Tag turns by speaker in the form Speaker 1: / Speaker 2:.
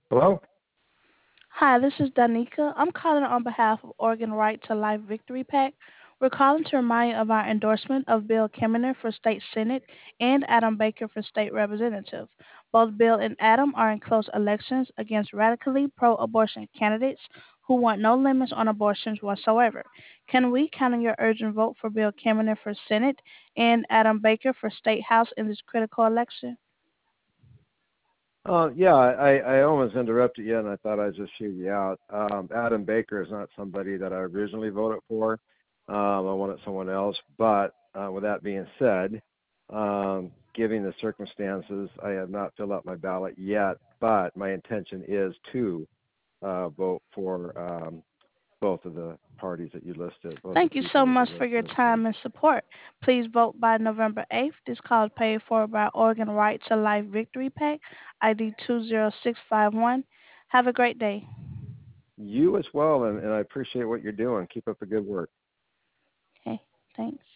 Speaker 1: Hello?
Speaker 2: Hi, this is Danica. I'm calling on behalf of Oregon Right to Life Victory PAC. We're calling to remind you of our endorsement of Bill Keminer for State Senate and Adam Baker for State Representative. Both Bill and Adam are in close elections against radically pro abortion candidates who want no limits on abortions whatsoever. Can we count on your urgent vote for Bill Keminer for Senate and Adam Baker for State House in this critical election?
Speaker 1: Yeah, I almost interrupted you, and I thought I'd just hear you out. Adam Baker is not somebody that I originally voted for. I wanted someone else. But with that being said, given the circumstances, I have not filled out my ballot yet, but my intention is to vote for both of the parties that you listed, both the
Speaker 2: Thank you
Speaker 1: people
Speaker 2: so
Speaker 1: that you
Speaker 2: much for your
Speaker 1: listed.
Speaker 2: time and support. Please vote by November 8th. This call is paid for by Oregon Right to Life Victory PAC, ID 20651. Have a great day.
Speaker 1: You as well, and I appreciate what you're doing. Keep up the good work.
Speaker 2: Okay, thanks.